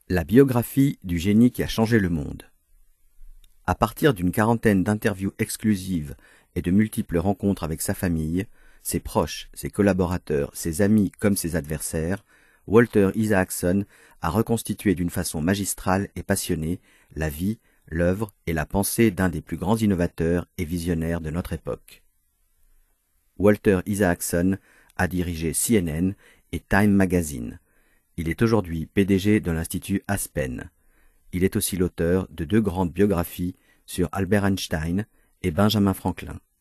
La biographie du génie qui a changé le monde. À partir d'une quarantaine d'interviews exclusives et de multiples rencontres avec sa famille, ses proches, ses collaborateurs, ses amis comme ses adversaires, Walter Isaacson a reconstitué d'une façon magistrale et passionnée la vie, l'œuvre et la pensée d'un des plus grands innovateurs et visionnaires de notre époque. Walter Isaacson a dirigé CNN et Time Magazine. Il est aujourd'hui PDG de l'Institut Aspen. Il est aussi l'auteur de 2 grandes biographies sur Albert Einstein et Benjamin Franklin.